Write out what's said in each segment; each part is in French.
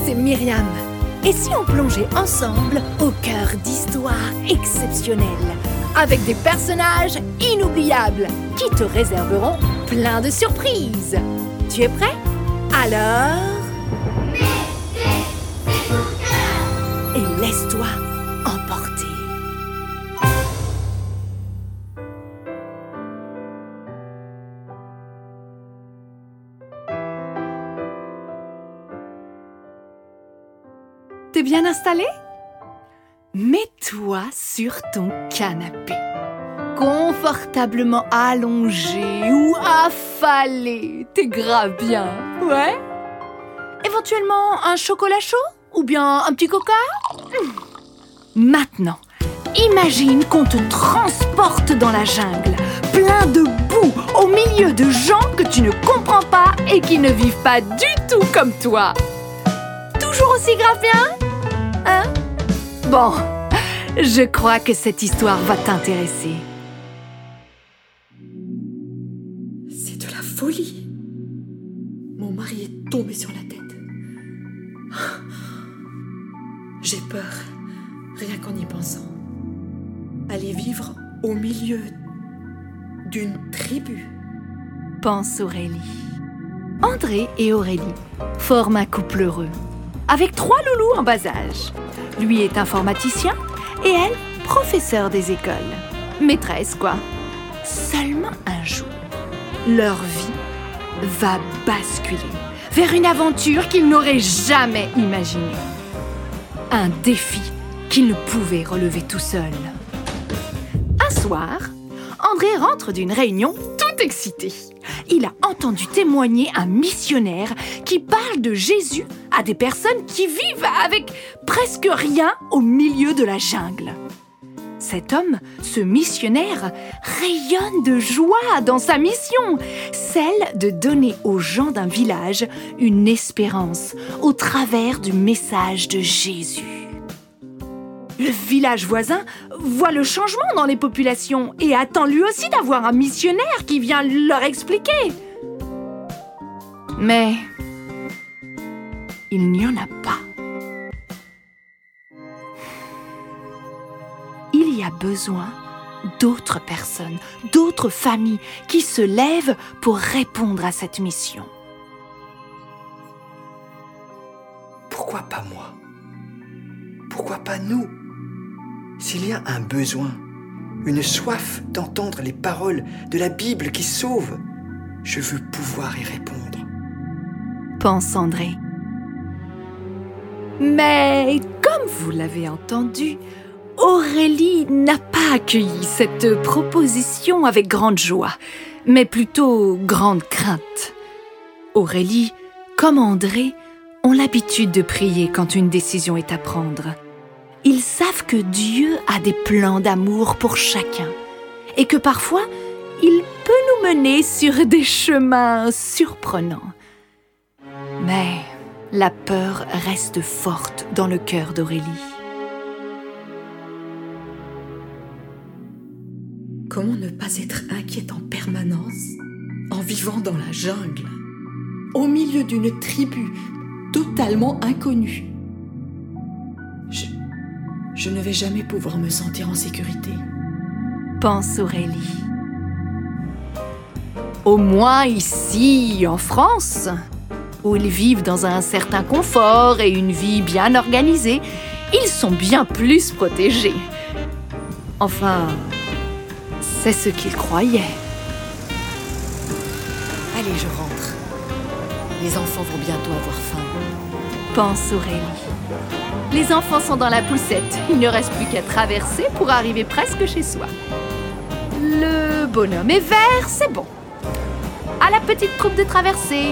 c'est Myriam. Et si on plongeait ensemble au cœur d'histoires exceptionnelles, avec des personnages inoubliables qui te réserveront plein de surprises. Tu es prêt? Alors... et laisse-toi emporter. T'es bien installé? Mets-toi sur ton canapé, confortablement allongé ou affalé. T'es grave bien, ouais? Éventuellement un chocolat chaud? Ou bien un petit coca? Maintenant, imagine qu'on te transporte dans la jungle, plein de boue, au milieu de gens que tu ne comprends pas et qui ne vivent pas du tout comme toi. Toujours aussi graphien? Hein? Bon, je crois que cette histoire va t'intéresser. C'est de la folie. Mon mari est tombé sur la tête. J'ai peur, rien qu'en y pensant. Aller vivre au milieu d'une tribu. Pense Aurélie. André et Aurélie forment un couple heureux, avec 3 loulous en bas âge. Lui est informaticien et elle, professeur des écoles. Maîtresse, quoi. Seulement un jour, leur vie va basculer vers une aventure qu'ils n'auraient jamais imaginée. Un défi qu'ils ne pouvaient relever tout seuls. Un soir, André rentre d'une réunion tout excité. Il a entendu témoigner un missionnaire qui parle de Jésus à des personnes qui vivent avec presque rien au milieu de la jungle. Cet homme, ce missionnaire, rayonne de joie dans sa mission, celle de donner aux gens d'un village une espérance au travers du message de Jésus. Le village voisin voit le changement dans les populations et attend lui aussi d'avoir un missionnaire qui vient leur expliquer. Mais il n'y en a pas. Il y a besoin d'autres personnes, d'autres familles qui se lèvent pour répondre à cette mission. Pourquoi pas moi? Pourquoi pas nous? S'il y a un besoin, une soif d'entendre les paroles de la Bible qui sauvent, je veux pouvoir y répondre. Pense André. Mais comme vous l'avez entendu, Aurélie n'a pas accueilli cette proposition avec grande joie, mais plutôt grande crainte. Aurélie, comme André, ont l'habitude de prier quand une décision est à prendre. Ils savent que Dieu a des plans d'amour pour chacun et que parfois, il peut nous mener sur des chemins surprenants. Mais la peur reste forte dans le cœur d'Aurélie. Comment ne pas être inquiète en permanence en vivant dans la jungle, au milieu d'une tribu totalement inconnue? Je ne vais jamais pouvoir me sentir en sécurité. Pense Aurélie. Au moins ici, en France, où ils vivent dans un certain confort et une vie bien organisée, ils sont bien plus protégés. Enfin, c'est ce qu'ils croyaient. Allez, je rentre. Les enfants vont bientôt avoir faim. Pense Aurélie. Les enfants sont dans la poussette. Il ne reste plus qu'à traverser pour arriver presque chez soi. Le bonhomme est vert, c'est bon. À la petite troupe de traversée.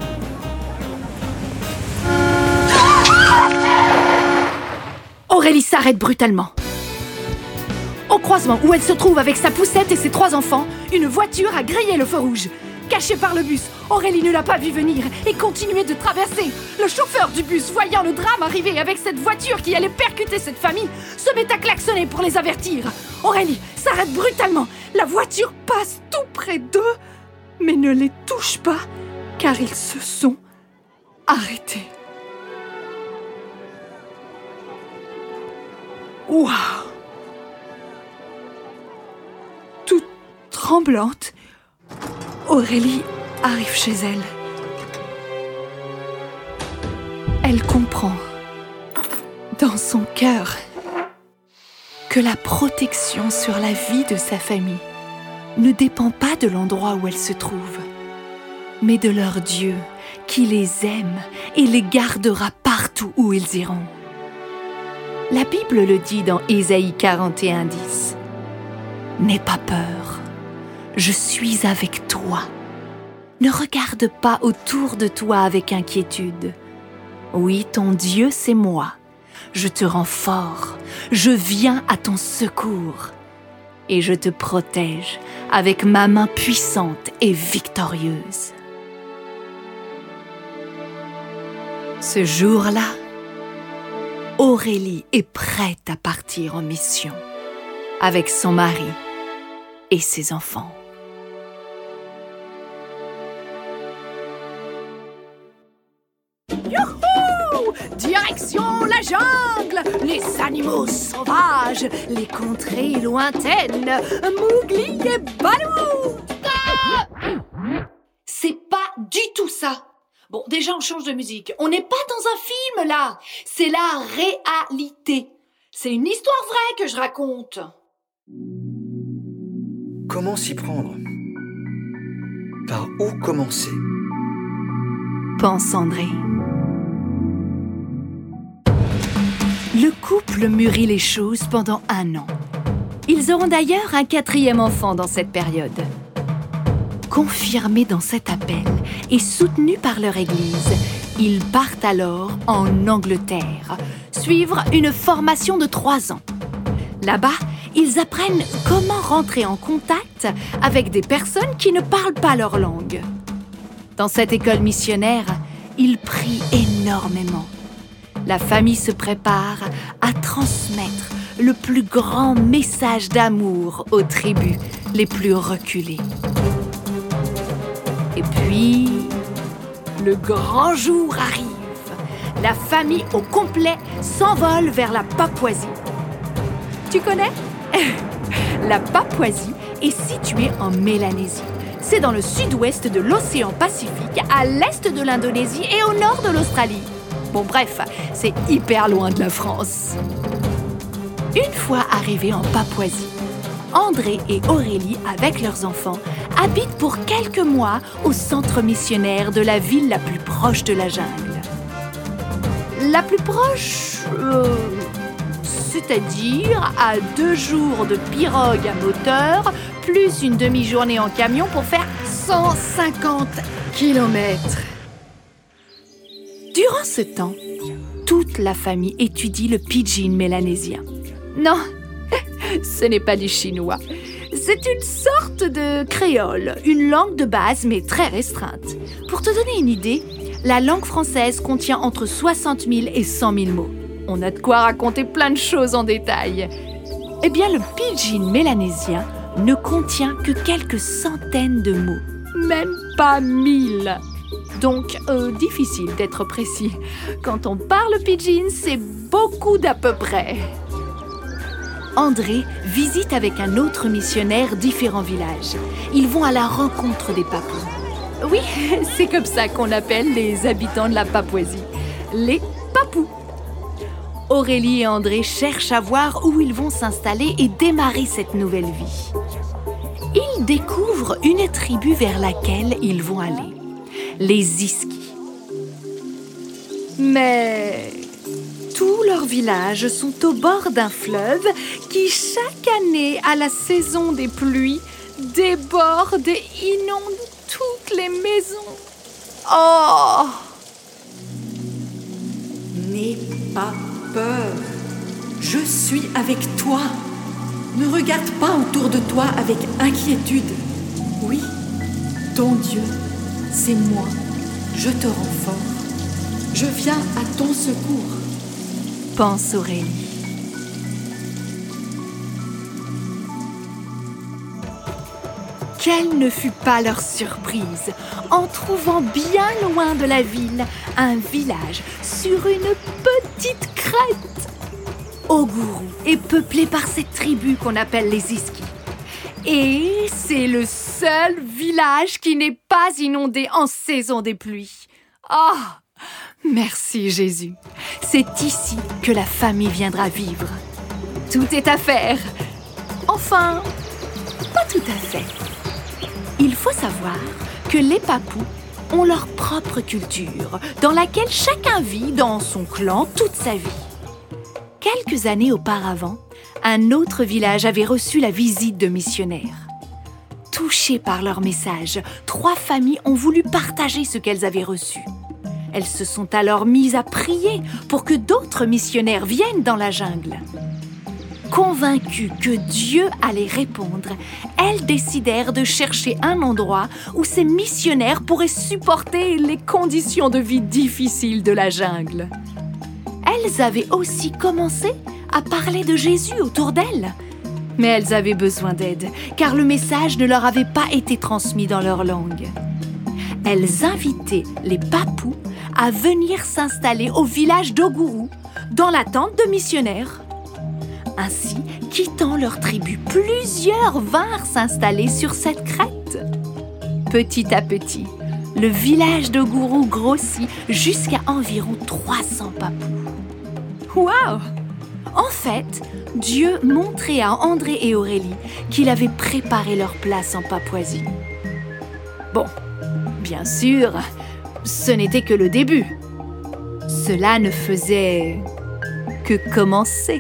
Aurélie s'arrête brutalement. Au croisement où elle se trouve avec sa poussette et ses 3 enfants, une voiture a grillé le feu rouge. Cachée par le bus, Aurélie ne l'a pas vu venir et continuait de traverser. Le chauffeur du bus, voyant le drame arriver avec cette voiture qui allait percuter cette famille, se met à klaxonner pour les avertir. Aurélie s'arrête brutalement. La voiture passe tout près d'eux, mais ne les touche pas car ils se sont arrêtés. Waouh! Toute tremblante, Aurélie arrive chez elle. Elle comprend, dans son cœur, que la protection sur la vie de sa famille ne dépend pas de l'endroit où elle se trouve, mais de leur Dieu qui les aime et les gardera partout où ils iront. La Bible le dit dans Ésaïe 41:10. « N'aie pas peur, je suis avec toi. Ne regarde pas autour de toi avec inquiétude. Oui, ton Dieu, c'est moi. Je te rends fort, je viens à ton secours. Et je te protège avec ma main puissante et victorieuse. » Ce jour-là, Aurélie est prête à partir en mission avec son mari et ses enfants. Youhou! Direction la jungle, les animaux sauvages, les contrées lointaines, Mowgli et Baloo. C'est pas du tout ça. Bon, déjà, on change de musique. On n'est pas dans un film, là. C'est la réalité. C'est une histoire vraie que je raconte. Comment s'y prendre? Par où commencer? Pense André. Le couple mûrit les choses pendant 1 an. Ils auront d'ailleurs un 4e enfant dans cette période. Confirmés dans cet appel et soutenus par leur église, ils partent alors en Angleterre, suivre une formation de 3 ans. Là-bas, ils apprennent comment rentrer en contact avec des personnes qui ne parlent pas leur langue. Dans cette école missionnaire, ils prient énormément. La famille se prépare à transmettre le plus grand message d'amour aux tribus les plus reculées. Et puis, le grand jour arrive. La famille au complet s'envole vers la Papouasie. Tu connais? La Papouasie est située en Mélanésie. C'est dans le sud-ouest de l'océan Pacifique, à l'est de l'Indonésie et au nord de l'Australie. Bon, bref, c'est hyper loin de la France. Une fois arrivés en Papouasie, André et Aurélie, avec leurs enfants, habitent pour quelques mois au centre missionnaire de la ville la plus proche de la jungle. La plus proche, c'est-à-dire à 2 jours de pirogue à moteur, plus une demi-journée en camion pour faire 150 kilomètres. Durant ce temps, toute la famille étudie le pidgin mélanésien. Non, ce n'est pas du chinois. C'est une sorte de créole, une langue de base mais très restreinte. Pour te donner une idée, la langue française contient entre 60 000 et 100 000 mots. On a de quoi raconter plein de choses en détail. Eh bien, le pidgin mélanésien ne contient que quelques centaines de mots, même pas 1000. Donc, difficile d'être précis. Quand on parle pidgin, c'est beaucoup d'à peu près. André visite avec un autre missionnaire différents villages. Ils vont à la rencontre des Papous. Oui, c'est comme ça qu'on appelle les habitants de la Papouasie. Les Papous. Aurélie et André cherchent à voir où ils vont s'installer et démarrer cette nouvelle vie. Ils découvrent une tribu vers laquelle ils vont aller. Les Iskis. Mais tous leurs villages sont au bord d'un fleuve qui, chaque année, à la saison des pluies, déborde et inonde toutes les maisons. Oh! N'aie pas peur. Je suis avec toi. Ne regarde pas autour de toi avec inquiétude. Oui, ton Dieu, c'est moi. Je te rends fort. Je viens à ton secours. Pense Aurélie. Quelle ne fut pas leur surprise en trouvant bien loin de la ville un village sur une petite crête. Oguru est peuplé par cette tribu qu'on appelle les Iski. Et c'est le seul village qui n'est pas inondé en saison des pluies. Oh, merci Jésus. C'est ici que la famille viendra vivre. Tout est à faire. Enfin, pas tout à fait. Il faut savoir que les Papous ont leur propre culture, dans laquelle chacun vit dans son clan toute sa vie. Quelques années auparavant, un autre village avait reçu la visite de missionnaires. Touchées par leur message, 3 familles ont voulu partager ce qu'elles avaient reçu. Elles se sont alors mises à prier pour que d'autres missionnaires viennent dans la jungle. Convaincues que Dieu allait répondre, elles décidèrent de chercher un endroit où ces missionnaires pourraient supporter les conditions de vie difficiles de la jungle. Elles avaient aussi commencé à parler de Jésus autour d'elles. Mais elles avaient besoin d'aide, car le message ne leur avait pas été transmis dans leur langue. Elles invitaient les Papous à venir s'installer au village d'Oguru, dans l'attente de missionnaires. Ainsi, quittant leur tribu, plusieurs vinrent s'installer sur cette crête. Petit à petit, le village d'Oguru grossit jusqu'à environ 300 Papous. Waouh! En fait, Dieu montrait à André et Aurélie qu'il avait préparé leur place en Papouasie. Bon, bien sûr, ce n'était que le début. Cela ne faisait que commencer.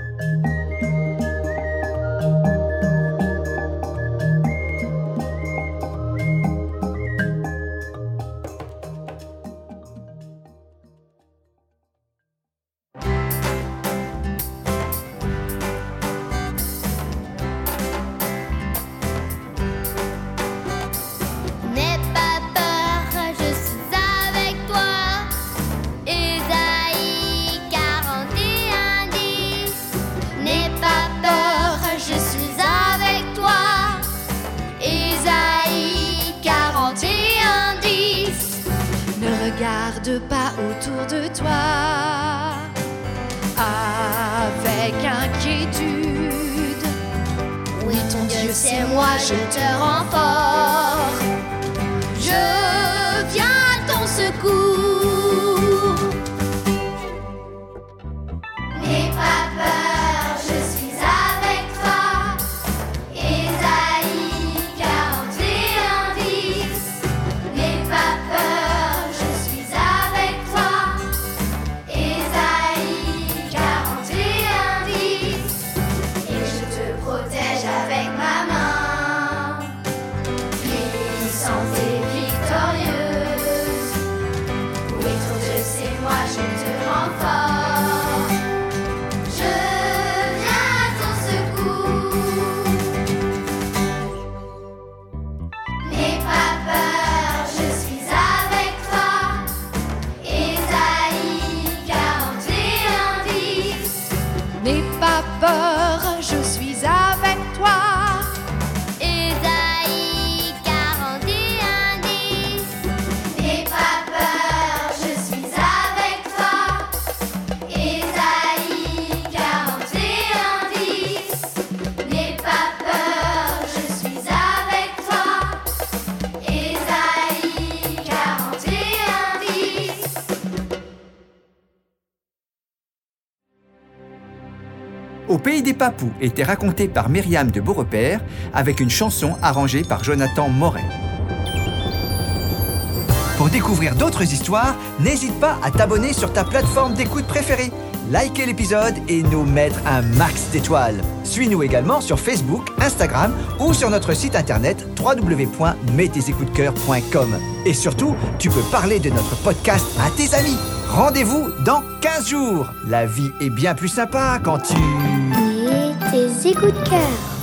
Regarde pas autour de toi avec inquiétude. Oui, ton Dieu, c'est moi, je te rends fort. Je viens à ton secours. N'aie pas peur, je suis avec toi. Ésaïe 41:10. N'aie pas peur, je suis avec toi. Ésaïe 41:10. Et je te protège avec ma main, puissante et victorieuse. Oui, ton Dieu, c'est moi, je te rends fort. Je viens à ton secours. N'aie pas peur, je suis avec toi. Ésaïe 41:10. N'aie pas peur, je suis avec toi. Ésaïe 41:10. N'aie pas peur, je suis avec toi. Ésaïe 41:10. N'aie pas peur, je suis avec toi. Ésaïe 41:10. Au pays des Papous était raconté par Myriam de Beaurepaire avec une chanson arrangée par Jonathan Moret. Pour découvrir d'autres histoires, n'hésite pas à t'abonner sur ta plateforme d'écoute préférée, liker l'épisode et nous mettre un max d'étoiles. Suis-nous également sur Facebook, Instagram ou sur notre site internet www.mettesécoutescoeur.com. Et surtout, tu peux parler de notre podcast à tes amis. Rendez-vous dans 15 jours. La vie est bien plus sympa quand tu... Et tes écoutes de cœur.